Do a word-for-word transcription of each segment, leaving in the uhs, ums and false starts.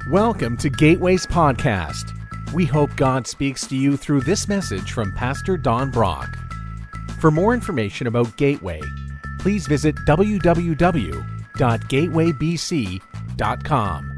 Welcome to Gateway's podcast. We hope God speaks to you through this message from Pastor Don Brock. For more information about Gateway, please visit w w w dot gateway b c dot com.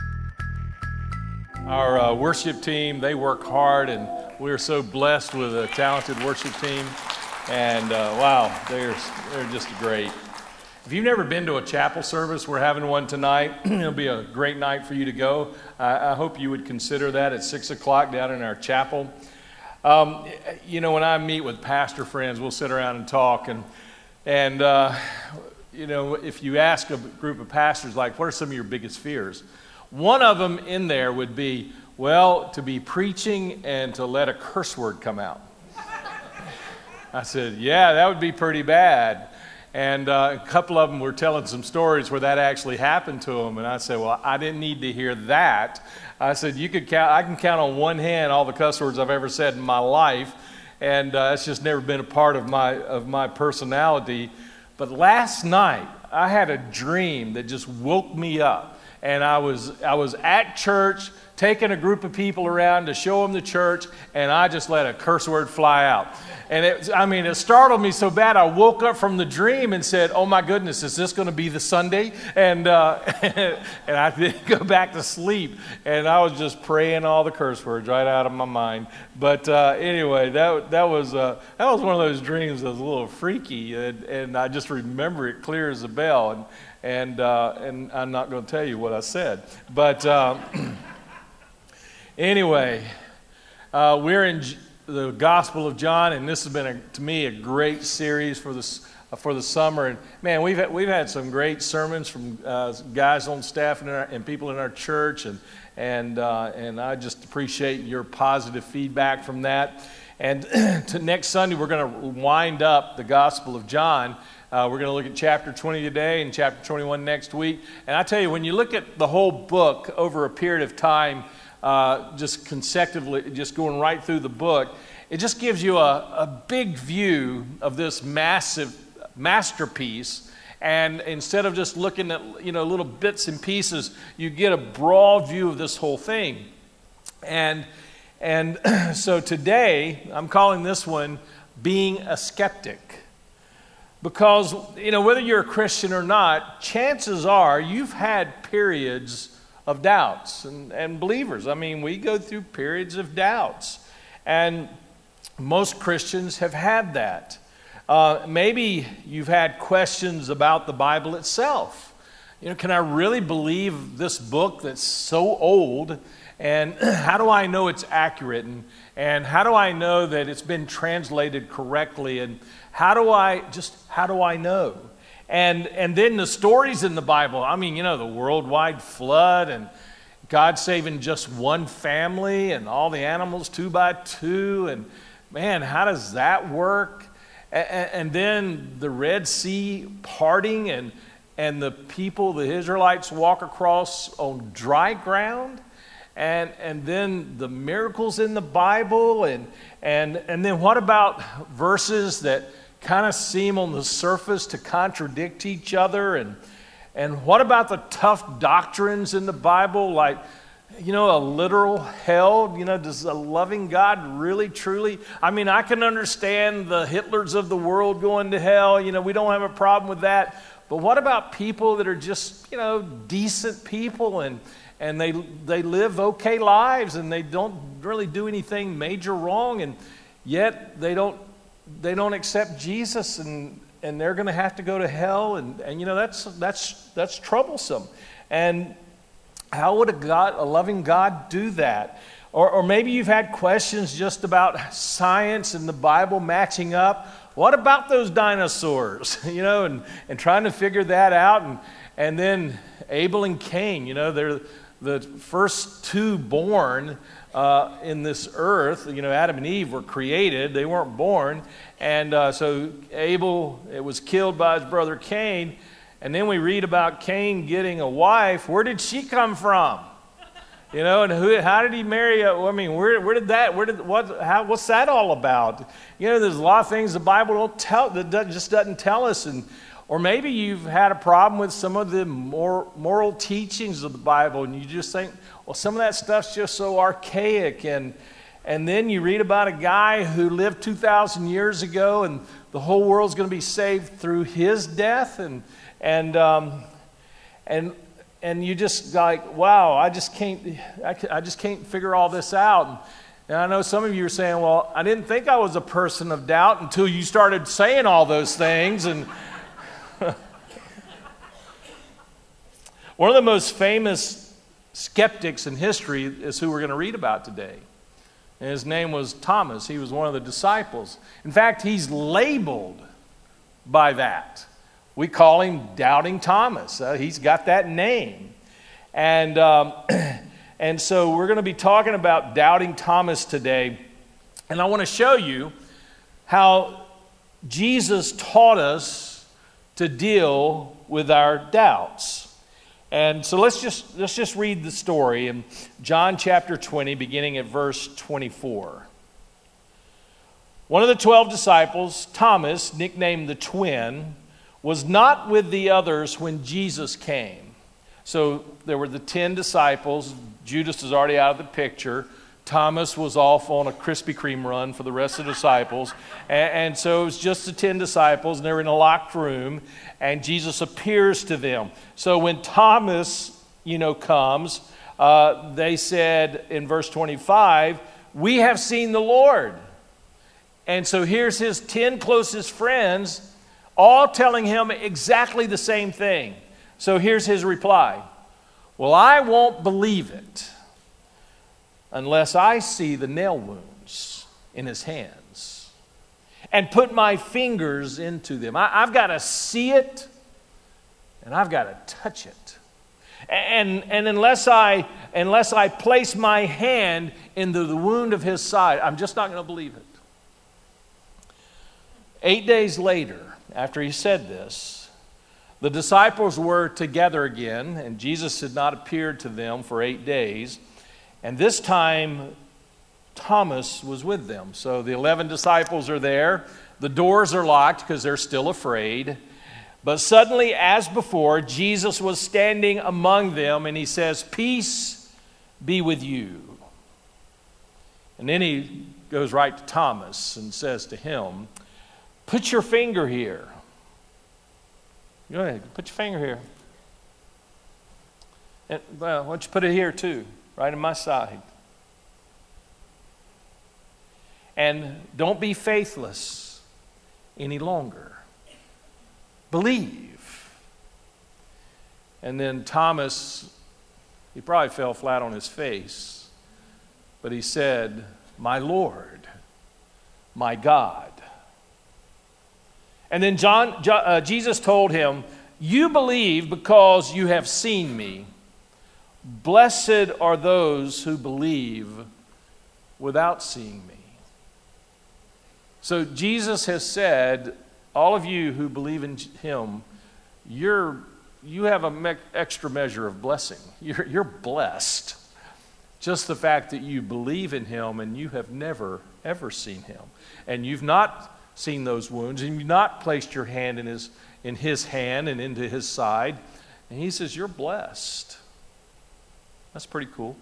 Our uh, worship team, they work hard, and we are so blessed with a talented worship team. And uh, wow, they're, they're just great. If you've never been to a chapel service, we're having one tonight. It'll be a great night for you to go. I, I hope you would consider that at six o'clock down in our chapel. Um, you know, when I meet with pastor friends, we'll sit around and talk. And, and uh, you know, if you ask a group of pastors, like, what are some of your biggest fears? One of them in there would be, well, to be preaching and to let a curse word come out. I said, yeah, that would be pretty bad. And uh, a couple of them were telling some stories where that actually happened to them. And I said, well, I didn't need to hear that. I said, you could count, I can count on one hand all the cuss words I've ever said in my life. And uh, it's just never been a part of my, of my personality. But last night, I had a dream that just woke me up. And I was, I was at church, taking a group of people around to show them the church, and I just let a curse word fly out. And it, I mean, it startled me so bad, I woke up from the dream and said, oh my goodness, is this going to be the Sunday? And uh, and I didn't go back to sleep. And I was just praying all the curse words right out of my mind. But uh, anyway, that that was uh, that was one of those dreams that was a little freaky, and, and I just remember it clear as a bell. And and uh, and I'm not going to tell you what I said. But uh, anyway, uh, we're in the Gospel of John, and this has been, a, to me, a great series for this for the summer. And man, we've had, we've had some great sermons from uh, guys on staff and, our, and people in our church, and and uh, and I just appreciate your positive feedback from that. And to next Sunday, we're going to wind up the Gospel of John. Uh, we're going to look at chapter twenty today and chapter twenty-one next week. And I tell you, when you look at the whole book over a period of time, Uh, just consecutively, just going right through the book, it just gives you a, a big view of this massive masterpiece. And instead of just looking at, you know, little bits and pieces, you get a broad view of this whole thing. And and so today, I'm calling this one Being a Skeptic. Because, you know, whether you're a Christian or not, chances are you've had periods of doubts, and, and believers. I mean, we go through periods of doubts, and most Christians have had that. Uh, maybe you've had questions about the Bible itself. You know, can I really believe this book that's so old? And how do I know it's accurate? And, and how do I know that it's been translated correctly? And how do I, just how do I know? And and then the stories in the Bible, I mean, you know, the worldwide flood and God saving just one family and all the animals two by two. And man, how does that work? And, and then the Red Sea parting and, and the people, the Israelites walk across on dry ground. And and then the miracles in the Bible. And, and, and then what about verses that kind of seem on the surface to contradict each other? And and what about the tough doctrines in the Bible, like, you know, a literal hell? You know, does a loving God really, truly? I mean, I can understand the Hitlers of the world going to hell. You know, we don't have a problem with that. But what about people that are just, you know, decent people, and and they they live okay lives, and they don't really do anything major wrong, and yet they don't They don't accept Jesus, and, and they're going to have to go to hell, and, and you know, that's that's that's troublesome. And how would a God, a loving God, do that? Or, or maybe you've had questions just about science and the Bible matching up. What about those dinosaurs? You know, and, and trying to figure that out. And and then Abel and Cain, you know, they're the first two born Uh, in this earth. You know, Adam and Eve were created. They weren't born. And uh, so Abel, it was killed by his brother Cain. And then we read about Cain getting a wife. Where did she come from? You know, and who, how did he marry? A, I mean, where, where did that, where did, what, how, what's that all about? You know, there's a lot of things the Bible don't tell, that just doesn't tell us. And Or maybe you've had a problem with some of the more moral teachings of the Bible, and you just think, well, some of that stuff's just so archaic. And and then you read about a guy who lived two thousand years ago, and the whole world's going to be saved through his death. And and um, and and you just like, wow, I just can't, I, I just can't figure all this out. And, and I know some of you are saying, well, I didn't think I was a person of doubt until you started saying all those things. And one of the most famous skeptics in history is who we're going to read about today. And his name was Thomas. He was one of the disciples. In fact, he's labeled by that. We call him Doubting Thomas. Uh, he's got that name. And, um, and so we're going to be talking about Doubting Thomas today. And I want to show you how Jesus taught us to deal with our doubts. And so let's just let's just read the story in John chapter twenty, beginning at verse twenty-four. One of the twelve disciples, Thomas, nicknamed the twin, was not with the others when Jesus came. So there were the ten disciples. Judas is already out of the picture. Thomas was off on a Krispy Kreme run for the rest of the disciples. And, and so it was just the ten disciples, and they were in a locked room, and Jesus appears to them. So when Thomas, you know, comes, uh, they said in verse twenty-five, "We have seen the Lord." And so here's his ten closest friends, all telling him exactly the same thing. So here's his reply. "Well, I won't believe it unless I see the nail wounds in his hands and put my fingers into them." I, I've got to see it, and I've got to touch it. And, and unless I unless I place my hand into the wound of his side, I'm just not going to believe it. Eight days later, after he said this, the disciples were together again, and Jesus had not appeared to them for eight days. And this time, Thomas was with them. So the eleven disciples are there. The doors are locked because they're still afraid. But suddenly, as before, Jesus was standing among them, and he says, "Peace be with you." And then he goes right to Thomas and says to him, "Put your finger here." Go ahead, put your finger here. And, well, why don't you put it here too? Right in my side. And don't be faithless any longer. Believe. And then Thomas, he probably fell flat on his face, but he said, "My Lord, my God." And then John, uh, Jesus told him, "You believe because you have seen me. Blessed are those who believe without seeing me." So Jesus has said, all of you who believe in him, you're, you have an me- extra measure of blessing. You're, you're blessed. Just the fact that you believe in him and you have never, ever seen him. And you've not seen those wounds, and you've not placed your hand in his, in his hand and into his side. And he says, you're blessed. That's pretty cool.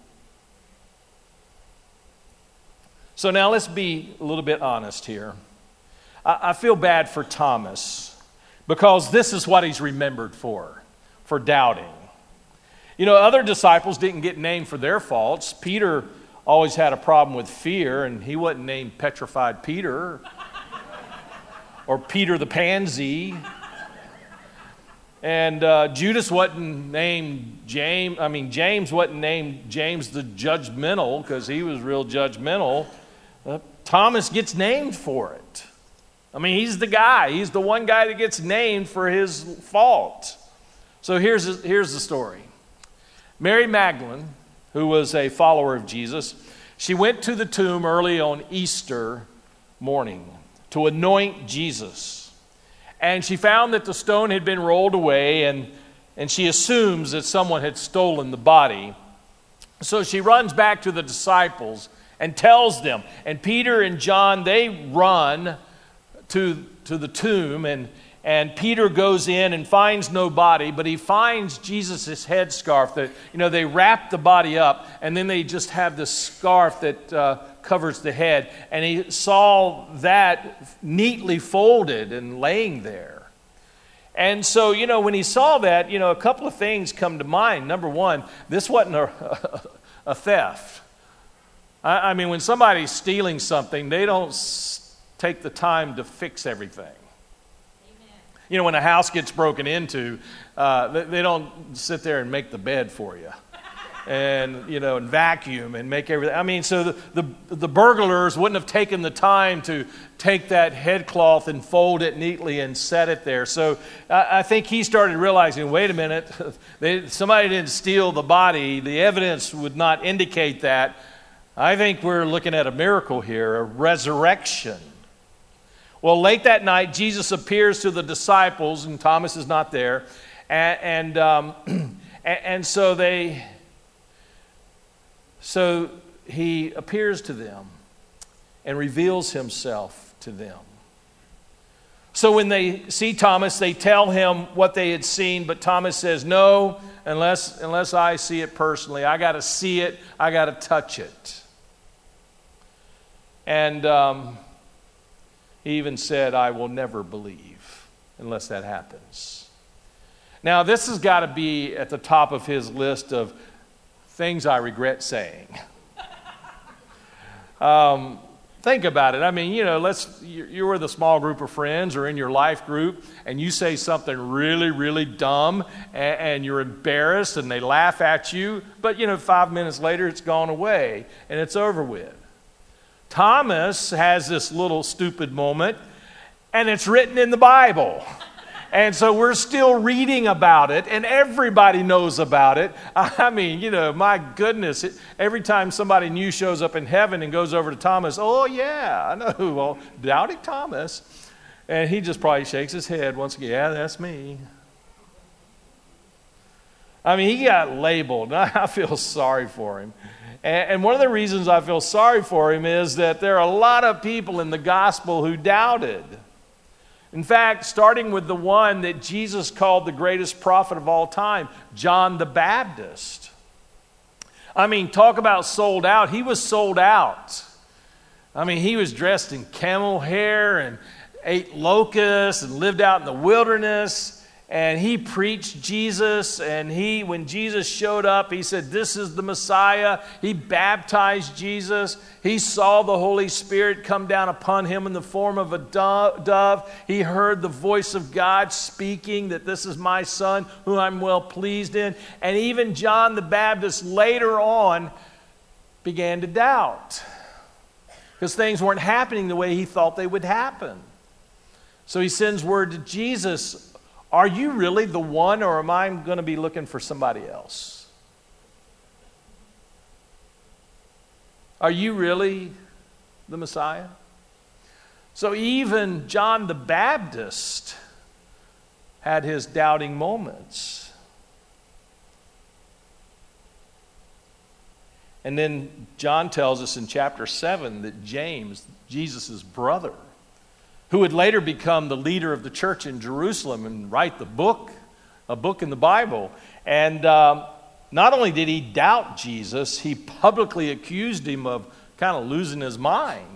So now let's be a little bit honest here. I, I feel bad for Thomas because this is what he's remembered for, for doubting. You know, other disciples didn't get named for their faults. Peter always had a problem with fear, and he wasn't named Petrified Peter or Peter the Pansy. And uh, Judas wasn't named James. I mean, James wasn't named James the Judgmental because he was real judgmental. Uh, Thomas gets named for it. I mean, he's the guy. He's the one guy that gets named for his fault. So here's, here's the story. Mary Magdalene, who was a follower of Jesus, she went to the tomb early on Easter morning to anoint Jesus. And she found that the stone had been rolled away, and, and she assumes that someone had stolen the body. So she runs back to the disciples and tells them. And Peter and John, they run to, to the tomb, and, And Peter goes in and finds no body, but he finds Jesus' headscarf that, you know, they wrap the body up and then they just have this scarf that uh, covers the head. And he saw that neatly folded and laying there. And so, you know, when he saw that, you know, a couple of things come to mind. Number one, this wasn't a, a theft. I, I mean, when somebody's stealing something, they don't s- take the time to fix everything. You know, when a house gets broken into, uh, they, they don't sit there and make the bed for you, and you know, and vacuum and make everything. I mean, so the, the the burglars wouldn't have taken the time to take that headcloth and fold it neatly and set it there. So I, I think he started realizing, wait a minute, they, somebody didn't steal the body. The evidence would not indicate that. I think we're looking at a miracle here, a resurrection. Well, late that night, Jesus appears to the disciples, and Thomas is not there, and and, um, and, and so they, so he appears to them, and reveals himself to them. So when they see Thomas, they tell him what they had seen, but Thomas says, "No, unless unless I see it personally, I got to see it, I got to touch it," and. Um, He even said, "I will never believe unless that happens." Now, this has got to be at the top of his list of things I regret saying. um, think about it. I mean, you know, let's you're with a small group of friends or in your life group, and you say something really, really dumb, and, and you're embarrassed, and they laugh at you. But, you know, five minutes later, it's gone away, and it's over with. Thomas has this little stupid moment, and it's written in the Bible. And so we're still reading about it, and everybody knows about it. I mean, you know, my goodness, it, every time somebody new shows up in heaven and goes over to Thomas, "Oh, yeah, I know, well, doubting Thomas." And he just probably shakes his head once again, "Yeah, that's me." I mean, he got labeled, and I feel sorry for him. And one of the reasons I feel sorry for him is that there are a lot of people in the gospel who doubted. In fact, starting with the one that Jesus called the greatest prophet of all time, John the Baptist. I mean, talk about sold out. He was sold out. I mean, he was dressed in camel hair and ate locusts and lived out in the wilderness. And he preached Jesus, and he, when Jesus showed up, he said, "This is the Messiah." He baptized Jesus. He saw the Holy Spirit come down upon him in the form of a dove. He heard the voice of God speaking that this is my son who I'm well pleased in. And even John the Baptist later on began to doubt because things weren't happening the way he thought they would happen. So he sends word to Jesus, "Are you really the one, or am I going to be looking for somebody else? Are you really the Messiah?" So even John the Baptist had his doubting moments. And then John tells us in chapter seven that James, Jesus' brother, who would later become the leader of the church in Jerusalem and write the book, a book in the Bible. And um, not only did he doubt Jesus, he publicly accused him of kind of losing his mind.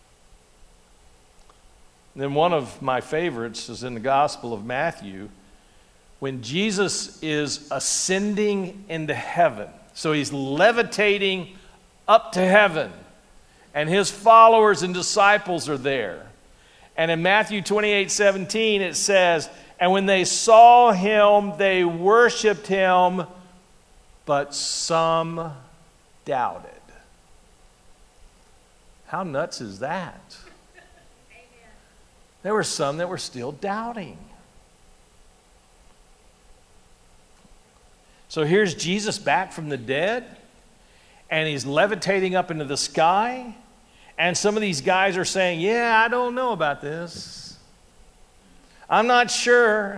And then one of my favorites is in the Gospel of Matthew, when Jesus is ascending into heaven. So he's levitating up to heaven, and his followers and disciples are there. And in Matthew twenty-eight seventeen, it says, "And when they saw him, they worshiped him, but some doubted." How nuts is that? Amen. There were some that were still doubting. So here's Jesus back from the dead, and he's levitating up into the sky. And some of these guys are saying, "Yeah, I don't know about this. I'm not sure."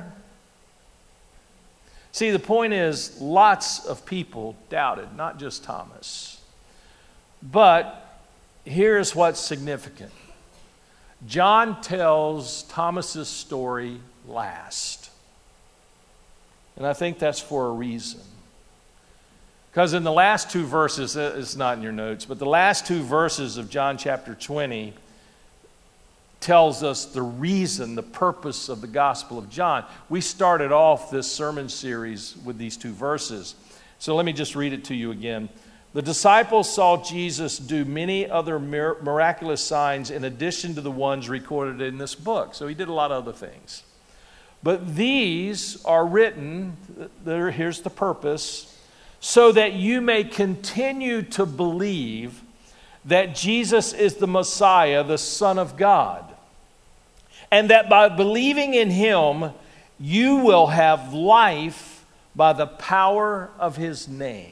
See, the point is, lots of people doubted, not just Thomas. But here's what's significant. John tells Thomas's story last. And I think that's for a reason. Because in the last two verses, it's not in your notes, but the last two verses of John chapter twenty tells us the reason, the purpose of the Gospel of John. We started off this sermon series with these two verses. So let me just read it to you again. The disciples saw Jesus do many other mir- miraculous signs in addition to the ones recorded in this book. So he did a lot of other things. But these are written, there, here's the purpose, so that you may continue to believe that Jesus is the Messiah, the Son of God. And that by believing in him, you will have life by the power of his name.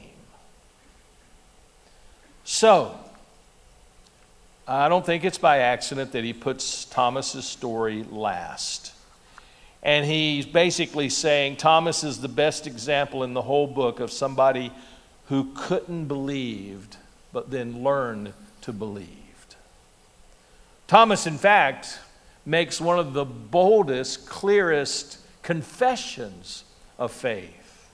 So, I don't think it's by accident that he puts Thomas's story last. And he's basically saying Thomas is the best example in the whole book of somebody who couldn't believe, but then learned to believe. Thomas, in fact, makes one of the boldest, clearest confessions of faith.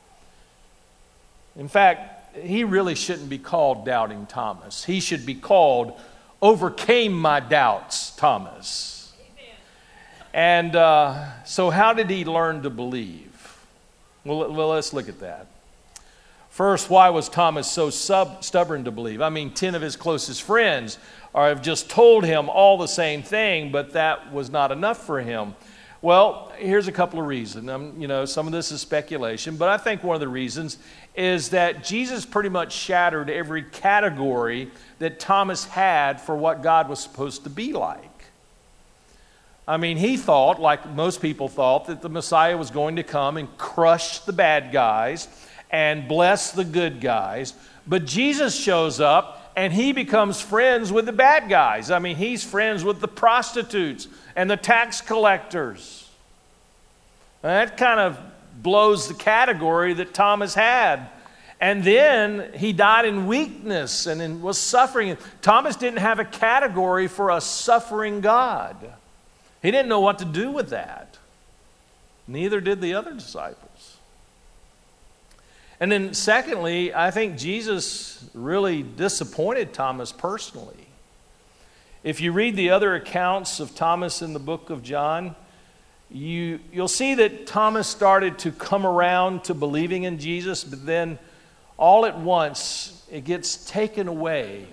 In fact, he really shouldn't be called Doubting Thomas. He should be called Overcame My Doubts Thomas. Amen. And uh, so how did he learn to believe? Well, well, let's look at that. First, why was Thomas so sub- stubborn to believe? I mean, ten of his closest friends are, have just told him all the same thing, but that was not enough for him. Well, here's a couple of reasons. Um, you know, some of this is speculation, but I think one of the reasons is that Jesus pretty much shattered every category that Thomas had for what God was supposed to be like. I mean, he thought, like most people thought, that the Messiah was going to come and crush the bad guys and bless the good guys. But Jesus shows up and he becomes friends with the bad guys. I mean, he's friends with the prostitutes and the tax collectors. And that kind of blows the category that Thomas had. And then he died in weakness and in, was suffering. Thomas didn't have a category for a suffering God. He didn't know what to do with that. Neither did the other disciples. And then secondly, I think Jesus really disappointed Thomas personally. If you read the other accounts of Thomas in the book of John, you, you'll see that Thomas started to come around to believing in Jesus, but then all at once it gets taken away.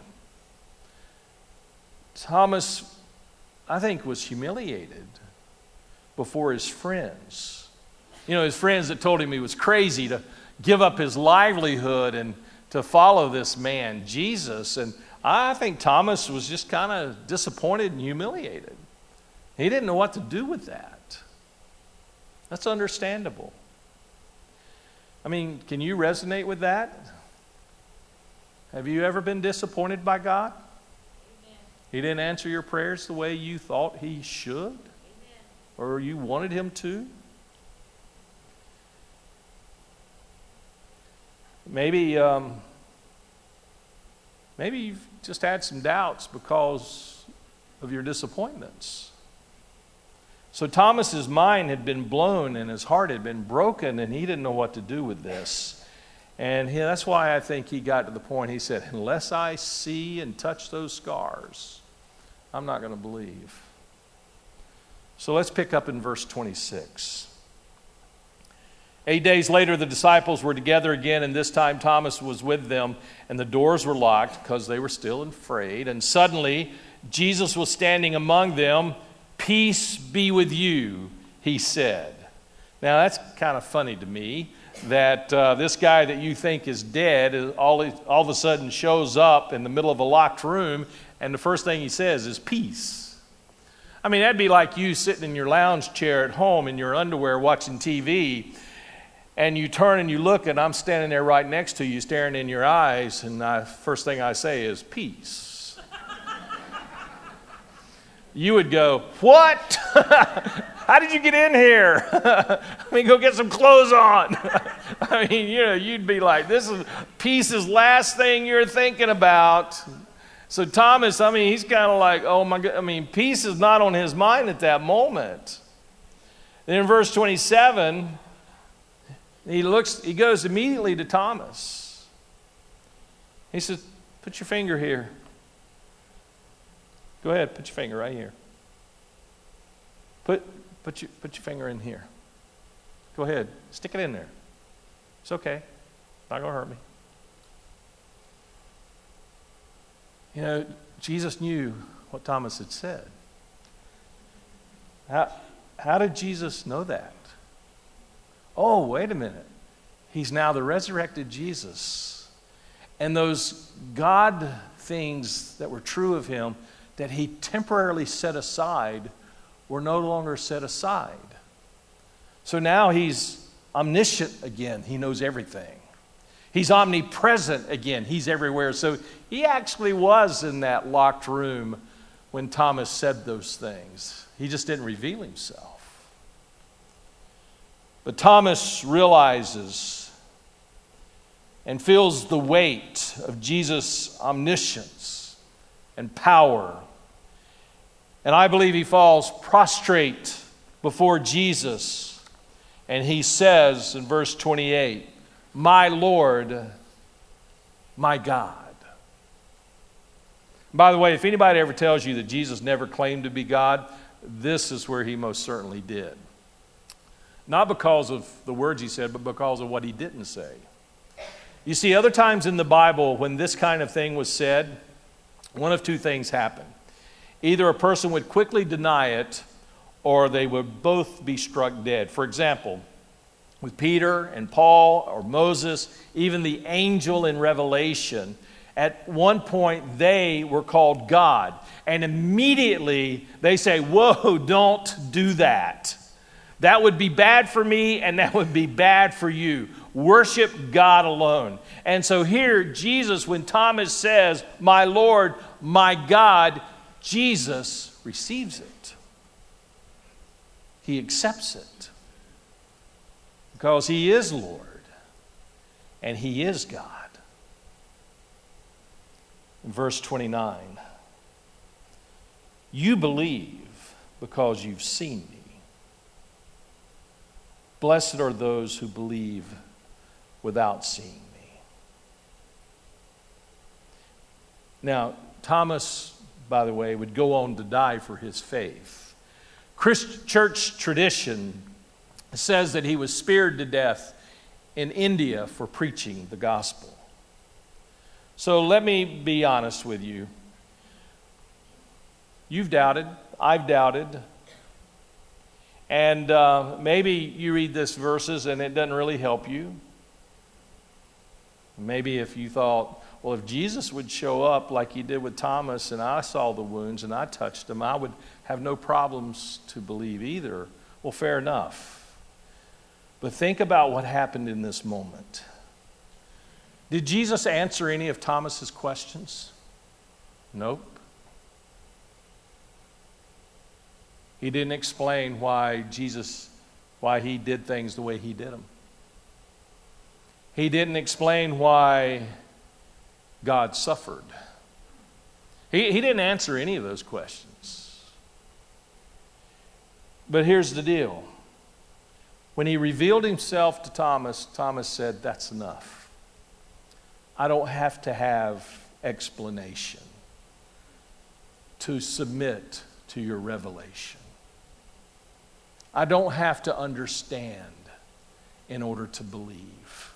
Thomas, I think, was humiliated before his friends. You know, his friends that told him he was crazy to give up his livelihood and to follow this man, Jesus. And I think Thomas was just kind of disappointed and humiliated. He didn't know what to do with that. That's understandable. I mean, can you resonate with that? Have you ever been disappointed by God? Amen. He didn't answer your prayers the way you thought he should? Amen. Or you wanted him to? Maybe, um, maybe you've just had some doubts because of your disappointments. So Thomas's mind had been blown and his heart had been broken, and he didn't know what to do with this. And he, that's why I think he got to the point, he said, unless I see and touch those scars, I'm not going to believe. So let's pick up in verse twenty-six. Eight days later, the disciples were together again, and this time Thomas was with them, and the doors were locked because they were still afraid. And suddenly, Jesus was standing among them. Peace be with you, he said. Now, that's kind of funny to me that uh, this guy that you think is dead all, all of a sudden shows up in the middle of a locked room, and the first thing he says is peace. I mean, that'd be like you sitting in your lounge chair at home in your underwear watching T V, and you turn and you look, and I'm standing there right next to you, staring in your eyes, and the first thing I say is peace. You would go, what? How did you get in here? I mean, go get some clothes on. I mean, you know, you'd be like, this is peace is last thing you're thinking about. So Thomas, I mean, he's kind of like, oh my God. I mean, peace is not on his mind at that moment. Then in verse twenty-seven, he looks, he goes immediately to Thomas. He says, put your finger here. Go ahead, put your finger right here. Put, put, your, put your finger in here. Go ahead, stick it in there. It's okay. Not going to hurt me. You know, Jesus knew what Thomas had said. How, how did Jesus know that? Oh, wait a minute. He's now the resurrected Jesus. And those God things that were true of him that he temporarily set aside were no longer set aside. So now he's omniscient again. He knows everything. He's omnipresent again. He's everywhere. So he actually was in that locked room when Thomas said those things. He just didn't reveal himself. But Thomas realizes and feels the weight of Jesus' omniscience and power. And I believe he falls prostrate before Jesus. And he says in verse twenty-eight, my Lord, my God. By the way, if anybody ever tells you that Jesus never claimed to be God, this is where he most certainly did. Not because of the words he said, but because of what he didn't say. You see, other times in the Bible when this kind of thing was said, one of two things happened. Either a person would quickly deny it, or they would both be struck dead. For example, with Peter and Paul or Moses, even the angel in Revelation, at one point they were called God. And immediately they say, whoa, don't do that. That would be bad for me and that would be bad for you. Worship God alone. And so here, Jesus, when Thomas says, my Lord, my God, Jesus receives it. He accepts it. Because he is Lord and he is God. In verse twenty-nine, you believe because you've seen me. Blessed are those who believe without seeing me. Now, Thomas, by the way, would go on to die for his faith. Christ, church tradition says that he was speared to death in India for preaching the gospel. So let me be honest with you. You've doubted. I've doubted. And uh, maybe you read these verses and it doesn't really help you. Maybe if you thought, well, if Jesus would show up like he did with Thomas and I saw the wounds and I touched them, I would have no problems to believe either. Well, fair enough. But think about what happened in this moment. Did Jesus answer any of Thomas's questions? Nope. He didn't explain why Jesus, why he did things the way he did them. He didn't explain why God suffered. He, he didn't answer any of those questions. But here's the deal. When he revealed himself to Thomas, Thomas said, that's enough. I don't have to have explanation to submit to your revelation. I don't have to understand in order to believe.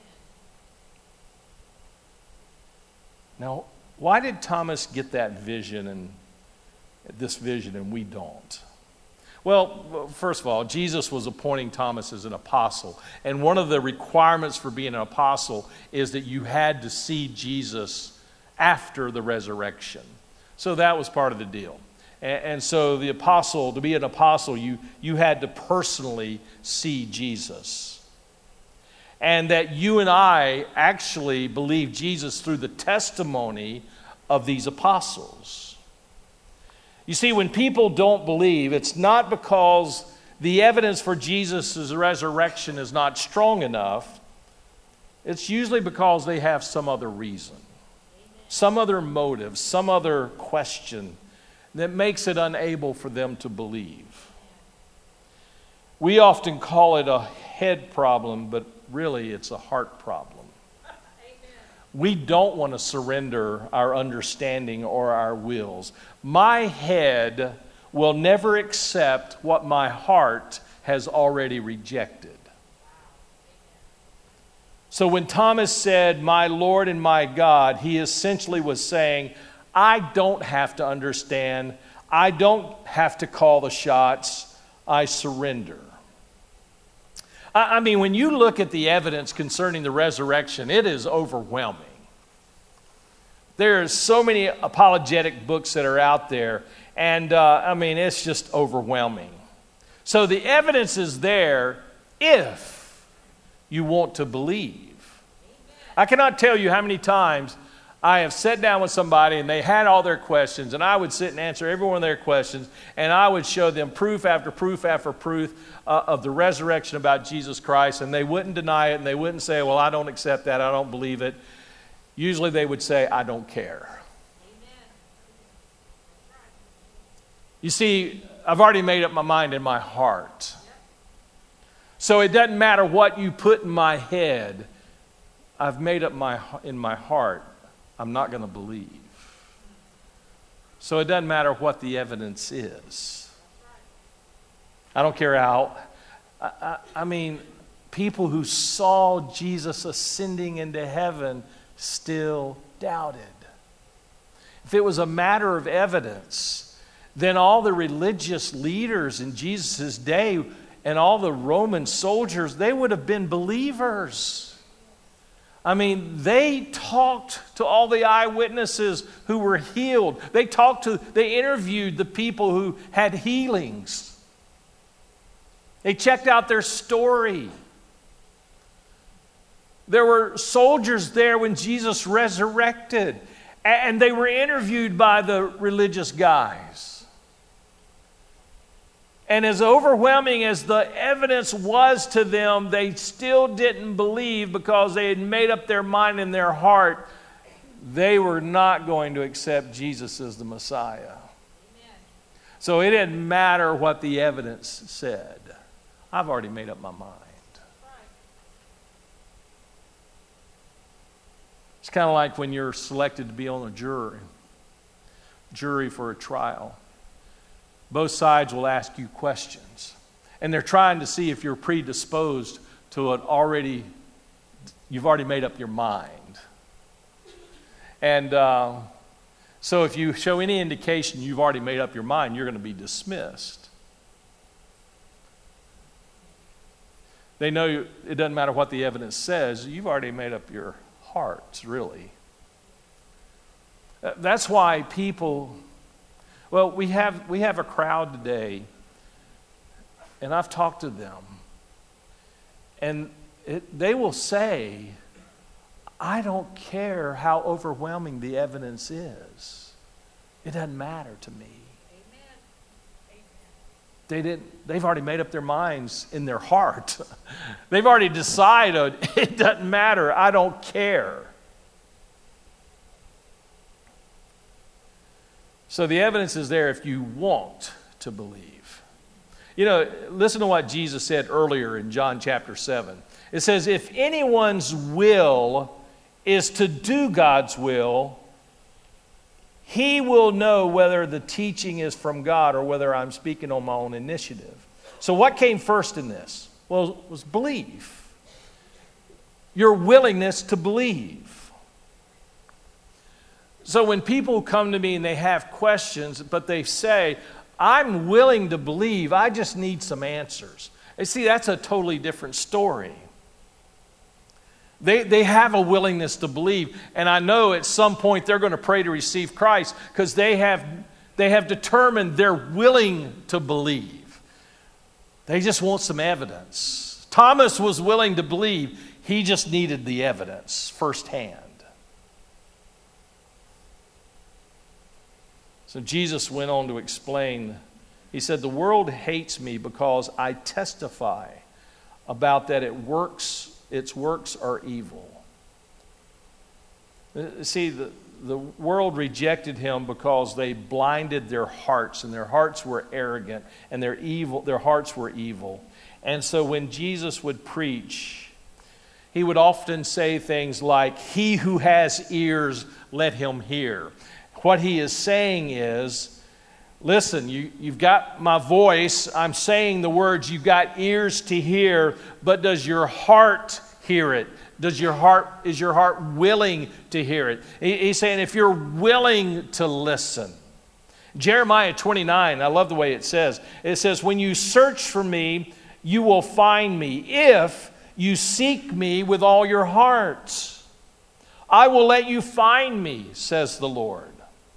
Now, why did Thomas get that vision and this vision and we don't? Well, first of all, Jesus was appointing Thomas as an apostle. And one of the requirements for being an apostle is that you had to see Jesus after the resurrection. So that was part of the deal. And, and so the apostle, to be an apostle, you, you had to personally see Jesus. And that you and I actually believe Jesus through the testimony of these apostles. You see, when people don't believe, it's not because the evidence for Jesus' resurrection is not strong enough. It's usually because they have some other reason, some other motive, some other question that makes it unable for them to believe. We often call it a head problem, but really it's a heart problem. We don't want to surrender our understanding or our wills. My head will never accept what my heart has already rejected. So when Thomas said, "My Lord and my God," he essentially was saying, I don't have to understand. I don't have to call the shots. I surrender. I, I mean, when you look at the evidence concerning the resurrection, it is overwhelming. There are so many apologetic books that are out there, and uh, I mean, it's just overwhelming. So the evidence is there if you want to believe. I cannot tell you how many times I have sat down with somebody and they had all their questions, and I would sit and answer every one of their questions, and I would show them proof after proof after proof uh, of the resurrection about Jesus Christ, and they wouldn't deny it, and they wouldn't say, well, I don't accept that, I don't believe it. Usually they would say, I don't care. Amen. You see, I've already made up my mind in my heart. So it doesn't matter what you put in my head. I've made up my in my heart, I'm not going to believe. So it doesn't matter what the evidence is. I don't care how. I, I, I mean, people who saw Jesus ascending into heaven still doubted. If it was a matter of evidence, then all the religious leaders in Jesus' day and all the Roman soldiers, they would have been believers. I mean, they talked to all the eyewitnesses who were healed. They talked to, they interviewed the people who had healings. They checked out their story. There were soldiers there when Jesus resurrected, and they were interviewed by the religious guys. And as overwhelming as the evidence was to them, they still didn't believe because they had made up their mind in their heart they were not going to accept Jesus as the Messiah. Amen. So it didn't matter what the evidence said. I've already made up my mind. It's kind of like when you're selected to be on a jury, jury for a trial. Both sides will ask you questions, and they're trying to see if you're predisposed to it already, you've already made up your mind. And uh, so if you show any indication you've already made up your mind, you're going to be dismissed. They know you, it doesn't matter what the evidence says, you've already made up your hearts, really. That's why people, well, we have we have a crowd today, and I've talked to them, and it, they will say, I don't care how overwhelming the evidence is. It doesn't matter to me. They didn't, they've already made up their minds in their heart. They've already decided, it doesn't matter, I don't care. So the evidence is there if you want to believe. You know, listen to what Jesus said earlier in John chapter seven. It says, if anyone's will is to do God's will, he will know whether the teaching is from God or whether I'm speaking on my own initiative. So what came first in this? Well, it was belief. Your willingness to believe. So when people come to me and they have questions, but they say, I'm willing to believe, I just need some answers. And see, that's a totally different story. They, they have a willingness to believe, and I know at some point they're going to pray to receive Christ because they have, they have determined they're willing to believe. They just want some evidence. Thomas was willing to believe. He just needed the evidence firsthand. So Jesus went on to explain. He said, the world hates me because I testify about that it works its works are evil. See, the, the world rejected him because they blinded their hearts, and their hearts were arrogant, and their evil, their hearts were evil. And so when Jesus would preach, he would often say things like, "He who has ears, let him hear." What he is saying is, listen, you, you've got my voice, I'm saying the words, you've got ears to hear, but does your heart hear it? Does your heart, is your heart willing to hear it? He, he's saying if you're willing to listen. Jeremiah twenty-nine, I love the way it says. It says, "When you search for me, you will find me, if you seek me with all your heart. I will let you find me, says the Lord.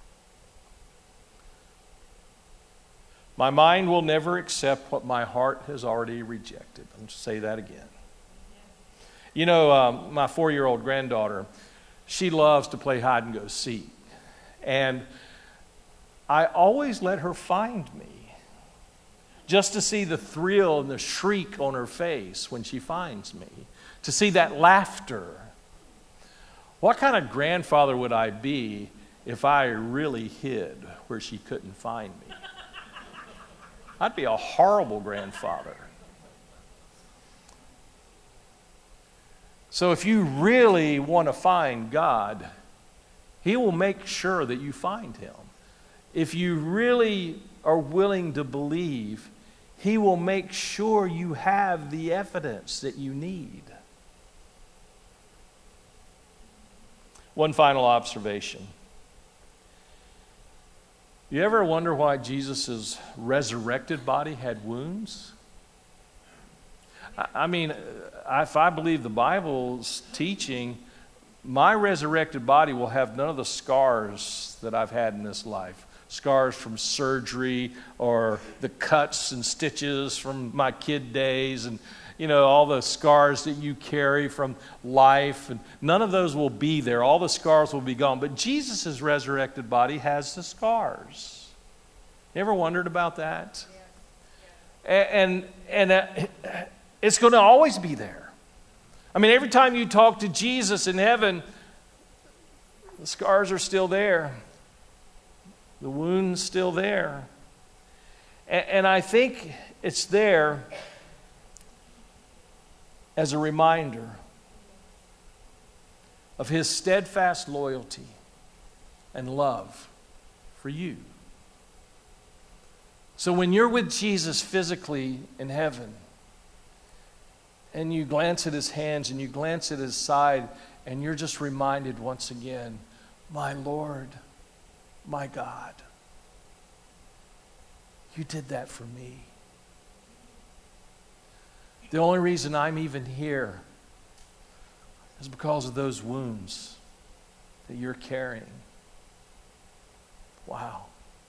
My mind will never accept what my heart has already rejected." Let me say that again. You know, um, my four-year-old granddaughter, she loves to play hide and go seek. And I always let her find me, just to see the thrill and the shriek on her face when she finds me, to see that laughter. What kind of grandfather would I be if I really hid where she couldn't find me? I'd be a horrible grandfather. So if you really want to find God, He will make sure that you find Him. If you really are willing to believe, He will make sure you have the evidence that you need. One final observation. You ever wonder why Jesus' resurrected body had wounds? I mean, if I believe the Bible's teaching, my resurrected body will have none of the scars that I've had in this life. Scars from surgery, or the cuts and stitches from my kid days, and you know, all the scars that you carry from life, and none of those will be there. All the scars will be gone. But Jesus' resurrected body has the scars. You ever wondered about that? Yeah. And, and, and uh, it's going to always be there. I mean, every time you talk to Jesus in heaven, the scars are still there. The wound's still there. And, and I think it's there as a reminder of His steadfast loyalty and love for you. So when you're with Jesus physically in heaven, and you glance at His hands and you glance at His side, and you're just reminded once again, my Lord, my God, you did that for me. The only reason I'm even here is because of those wounds that you're carrying. Wow.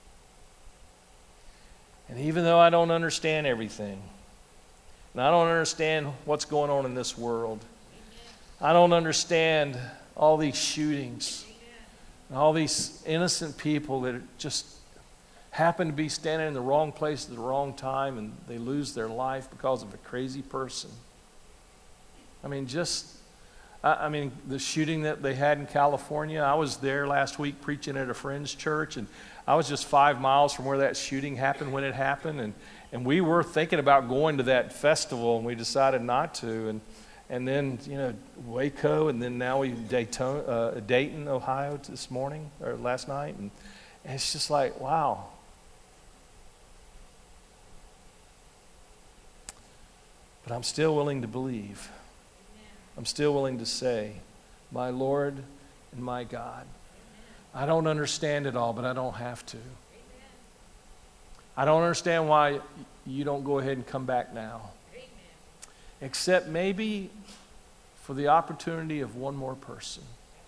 And even though I don't understand everything, and I don't understand what's going on in this world, I don't understand all these shootings, and all these innocent people that just happen to be standing in the wrong place at the wrong time, and they lose their life because of a crazy person. I mean, just, I, I mean, the shooting that they had in California, I was there last week preaching at a friend's church, and I was just five miles from where that shooting happened when it happened, and, and we were thinking about going to that festival, and we decided not to, and and then, you know, Waco, and then now we Dayton, uh, Dayton, Ohio this morning, or last night, and, and it's just like, wow. But I'm still willing to believe. I'm still willing to say, my Lord and my God. I don't understand it all, but I don't have to. I don't understand why you don't go ahead and come back now. Except maybe for the opportunity of one more person.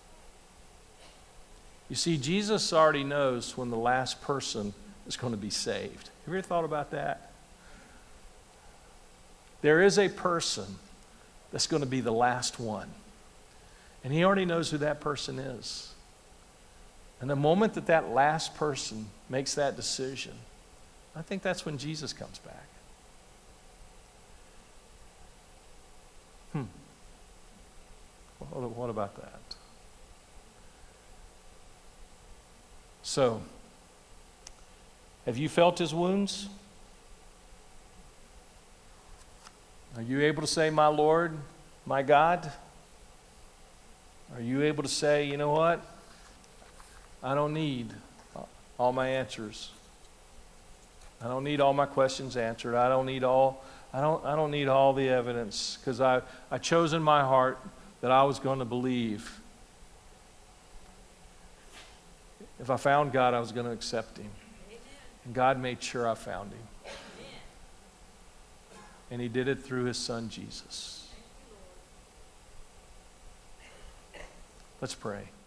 You see, Jesus already knows when the last person is going to be saved. Have you ever thought about that? There is a person that's going to be the last one. And He already knows who that person is. And the moment that that last person makes that decision, I think that's when Jesus comes back. Hmm. What, what about that? So, have you felt His wounds? Are you able to say, my Lord, my God? Are you able to say, you know what? I don't need all my answers. I don't need all my questions answered. I don't need all I don't I don't need all the evidence, because I I chose in my heart that I was going to believe. If I found God, I was going to accept him. And God made sure I found him. And he did it through his son Jesus. Let's pray.